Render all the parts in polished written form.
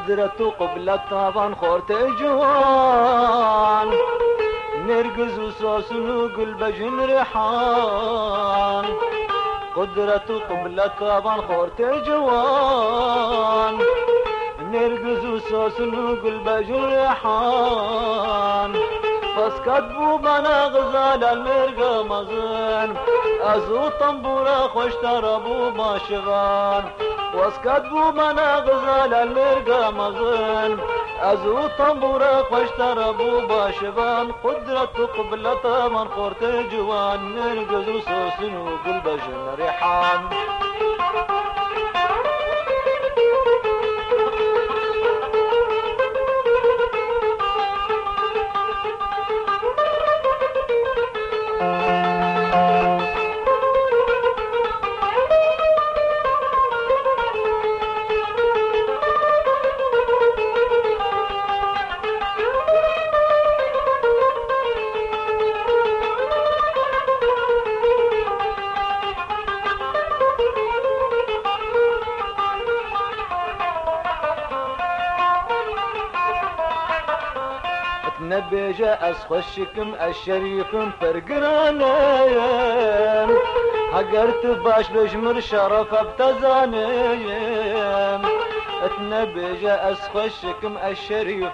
قدرة قبلة طبعا خورت جوان نرقز وصوص نقول بجن ريحان قدرة قبلة طبعا خورت جوان نرقز وصوص نقول بجن ريحان بس كتبوا بنا غزال المرقى مزن ازو طنبورة خوش تربو باشغان واسكتبوا بنا غزال المرقى مزن ازو طنبورة خوش تربو باشغان قدرة قبلة من خورت جوان نرقز وصوص نقول بجن ريحان نبيجا أسخشكم الشريف فرقرانيم هقرت باش بجمر شرف ابتزانيم اتنبيجا أسخشكم الشريف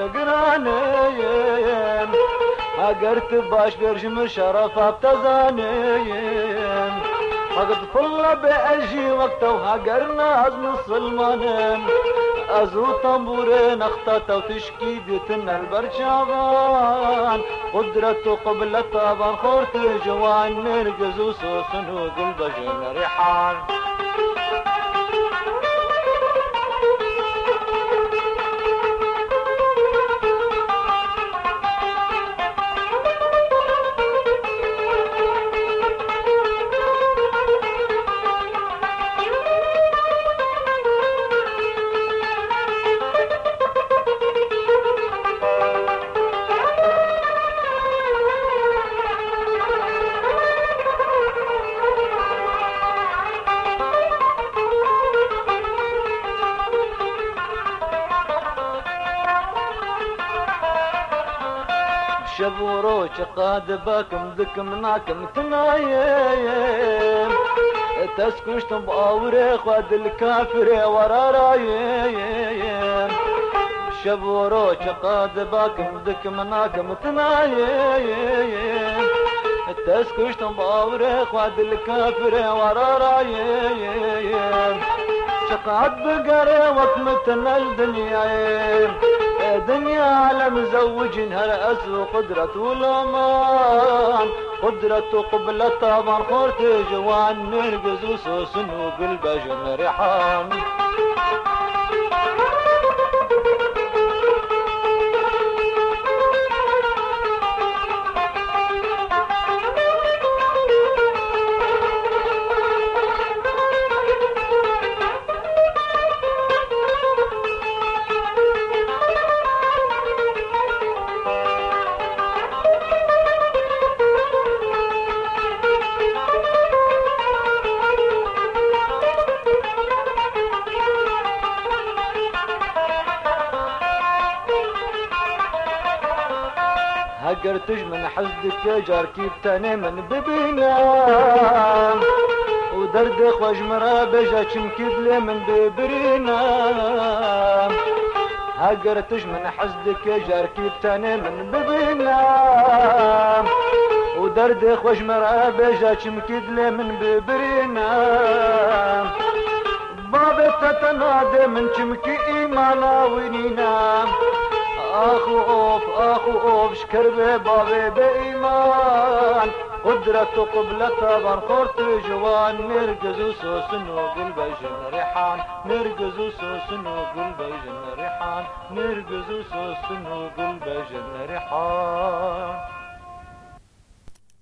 فرقرانيم هقرت باش بجمر شرف ابتزانيم فقد فل بأجي وقته وهقرنا عزم الصلمانيم ازو طنبورين اختت وتشكيدتنا البرشاغان قدرة قبلة طبعا خورت جوان نرقز وصوص نقول بجن ريحان شبوروش قاد باكم ذكم ناكم تنايم تسكشتم باوري خد الكافر ورا رايم شبوروش قاد باكم ذكم ناكم تنايم تسكشتم باوري خد الكافر ورا رايم شقعد بقري وطمتنا الدنيا دنيا عالم زوجنها رأس وقدرة والأمان قدرة قبلة طبعا خورت جوان نرقز وصوص نقول بجن ريحان هقرتج من حزدك جاركي بتاني من ببينا ودردخ وجمرة بجا چمكد لي من ببرينا هقرتج من حزدك جاركي بتاني من ببينا ودردخ وجمرة بجا چمكد لي من ببرينا باب تتنادي من چمكي إيمانا ونينا اخو اوف شكر بابي بإيمان قدرة قبلة طبعا خورت جوان نرقز وصوص نقول بجن ريحان نرقز وصوص نقول بجن ريحان نرقز وصوص نقول بجن ريحان